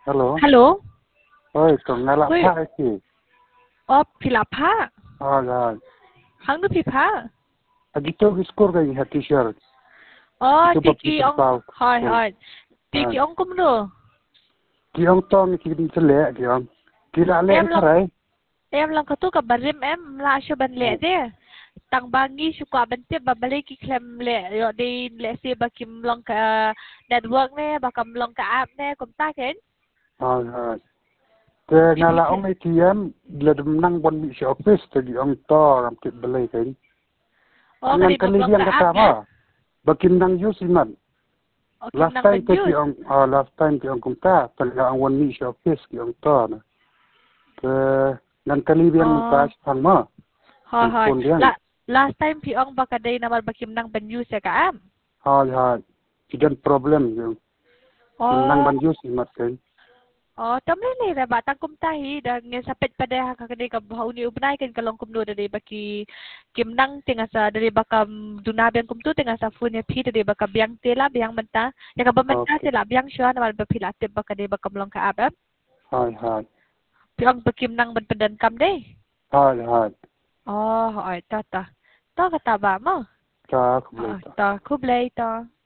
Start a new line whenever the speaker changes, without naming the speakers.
Halo.
Halo.
Ôi, còn nghe là
Ui,
phá gì?
Pilapa.
Rồi.
Hang du pipa.
Agito score kayo ha t-shirt. Ito ba
Tiki
Peter
ong.
Pau?
Hoi. Tiki ong kum nu.
Kiyong to ni kidin sa le kiyong. Kila le
Em
ang
lang
taray.
em lang katu ka barim em la syo ban le de. Tang bangi suka bente babalik ki klem le yo de le se ba kim long ka network ne ba kam long ka app ne kum ta ken.
Rồi. Kaya nga la ong ATM ladum nang bon mi si office tagi ong to ram kit balay kayo.
Ka
Ang
di ba long
kalibiyang
ka app ne?
kasama. Bakim nang use iman.
Kim
Last
nang
time
ban
kaya
use.
last time kaya kumta talaga ang one mi si office kaya ong to na. Kaya nang kalibiyang pas pang mo.
Hoi. Last time pi ong ba ka day naman ba kim nang ban use ka app?
Hoi. Tidak problem yung nang ban use imat kayo.
Tamlay lay na batang kumtahi dan nga sapit pa deha ka kani ka bahau ni ubnay kan kalong kumno dari baki kimnang tinga sa dari baka dunabiang kumtu tinga sa funya pi dari baka biang tela biang menta ya ka bamenta tela biang syua na ba pilate baka dari baka mlong ka abab
Hai.
piang bakimnang badpadan kam day
Hai.
oh ta ta ta kata ba mo
Ka kublay ta.
ta kublay ta